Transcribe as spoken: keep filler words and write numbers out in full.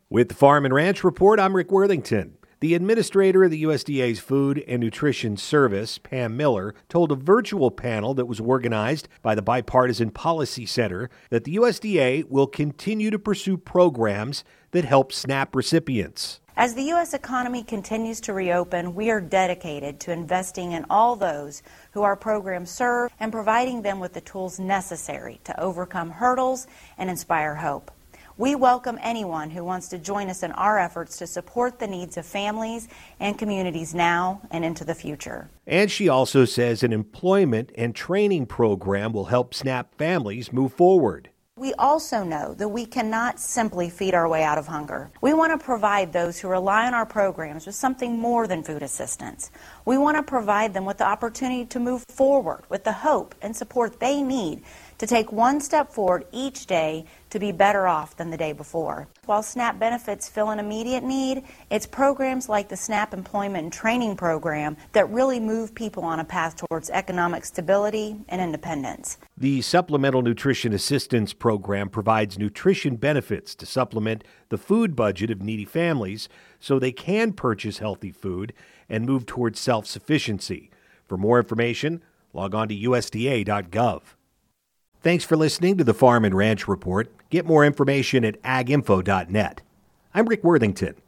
With the Farm and Ranch Report, I'm Rick Worthington. The administrator of the U S D A's Food and Nutrition Service, Pam Miller, told a virtual panel that was organized by the Bipartisan Policy Center that the U S D A will continue to pursue programs that help SNAP recipients. As the U S economy continues to reopen, we are dedicated to investing in all those who our programs serve and providing them with the tools necessary to overcome hurdles and inspire hope. We welcome anyone who wants to join us in our efforts to support the needs of families and communities now and into the future. And she also says an employment and training program will help SNAP families move forward. We also know that we cannot simply feed our way out of hunger. We want to provide those who rely on our programs with something more than food assistance. We want to provide them with the opportunity to move forward with the hope and support they need to take one step forward each day to be better off than the day before. While SNAP benefits fill an immediate need, it's programs like the SNAP Employment and Training Program that really move people on a path towards economic stability and independence. The Supplemental Nutrition Assistance Program provides nutrition benefits to supplement the food budget of needy families so they can purchase healthy food and move towards self-sufficiency. For more information, log on to U S D A dot gov. Thanks for listening to the Farm and Ranch Report. Get more information at ag info dot net. I'm Rick Worthington.